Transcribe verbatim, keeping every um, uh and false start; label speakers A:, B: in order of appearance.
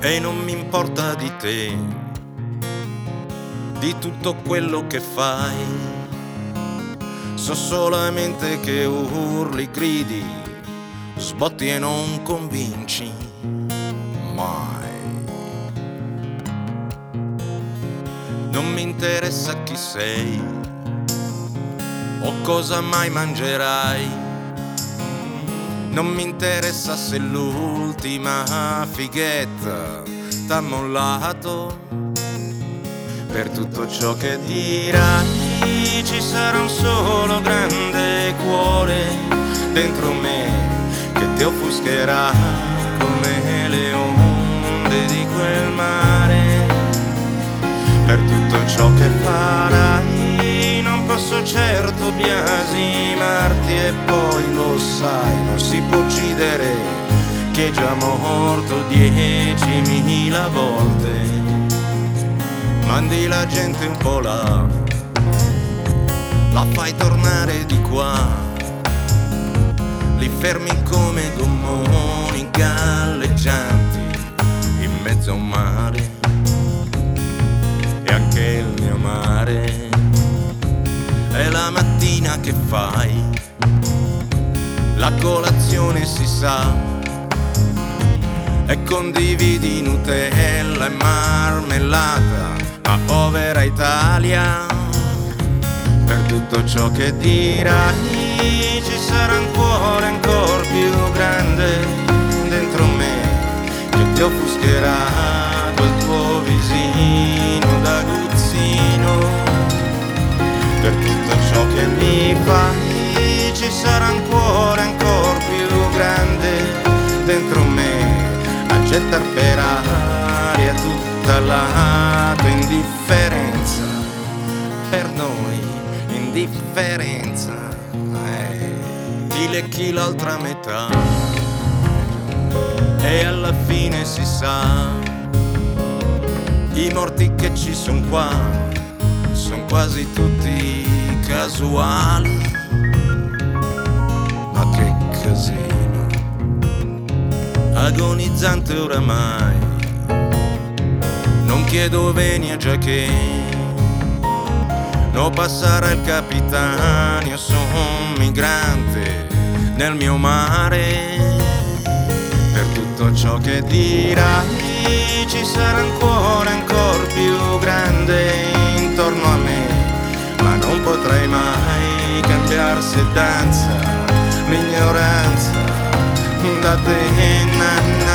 A: e non mi importa di te, di tutto quello che fai. So solamente che urli, gridi, sbotti e non convinci mai. Non mi interessa chi sei o cosa mai mangerai. Non mi interessa se l'ultima fighetta t'ha mollato. Per tutto ciò che dirai ci sarà un solo grande cuore dentro me che ti offuscherà come le onde di quel mare. Per tutto ciò che farai non posso certo biasimarti, e poi lo sai, non si può uccidere chi è già morto diecimila volte. Mandi la gente un po' là, la fai tornare di qua, li fermi come gommoni galleggianti in mezzo a un mare. E anche il mio mare è la mattina che fai, la colazione si sa, e condividi Nutella e marmellata. Ma povera Italia, per tutto ciò che dirai ci sarà un cuore ancora più grande dentro me che ti offuscherà quel tuo visino d'aguzzino. Per tutto ciò che mi fai ci sarà un cuore ancora più grande dentro me a gettar per aria tutta la tua indifferenza. Per noi indifferenza, eh. Ti lecchi l'altra metà e alla fine si sa, i morti che ci son qua son quasi tutti casuali. Ma che casino agonizzante oramai. Non chiedo venia già che non passerà il capitano, io sono migrante nel mio mare. Per tutto ciò che dirai ci sarà un cuore ancora più grande intorno a me, ma non potrai mai cambiare se danza l'ignoranza da te.